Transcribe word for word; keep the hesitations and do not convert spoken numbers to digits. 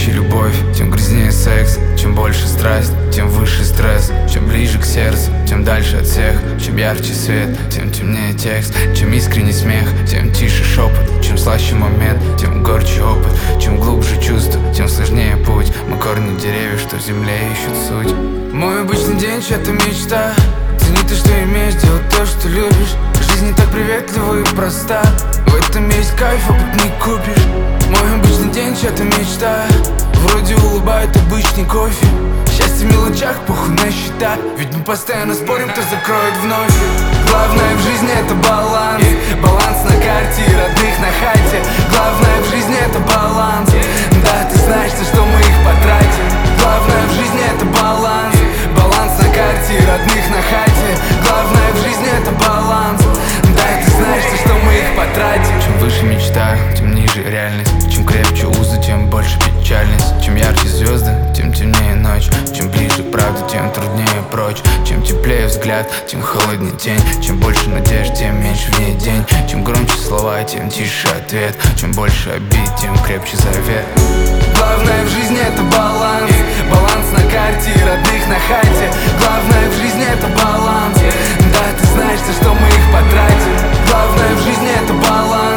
чище любовь, тем грязнее секс. Чем больше страсть, тем выше стресс. Чем ближе к сердцу, тем дальше от всех. Чем ярче свет, тем темнее текст. Чем искренний смех, тем тише шепот. Чем слаще момент, тем горче опыт. Чем глубже чувство, тем сложнее путь. Мы корни деревьев, что в земле ищут суть. Мой обычный день, чья-то мечта. Цени ты, что имеешь, делай то, что любишь. Жизнь не так приветлива и проста. В этом есть кайф, опыт не купишь. Мой обычный день, чья-то мечта. Вроде улыбает обычный кофе. Счастье в мелочах, похуй на счета. Ведь мы постоянно спорим, кто закроет вновь. Главное в жизни это баланс. Баланс на карте и родных на хате. Главное в жизни это баланс. Да, ты знаешь, за что мы их потратим. Главное в жизни это баланс. Баланс на карте и родных на хате. Главное в жизни это баланс. Да, ты знаешь, за что мы их потратим. Чем выше мечта, тем ниже реальность. Чем крепче узы, тем больше печальность. Чем ярче звезды, тем темнее ночь. Чем ближе правда, тем труднее прочь. Чем теплее взгляд, тем холоднее тень. Чем больше надежд, тем меньше в ней день. Чем громче слова, тем тише ответ. Чем больше обид, тем крепче завет. Главное в жизни это баланс. Баланс на карте и родных на хате. Главное в жизни это баланс. Да, ты знаешь, за что мы их потратим. Главное в жизни это баланс.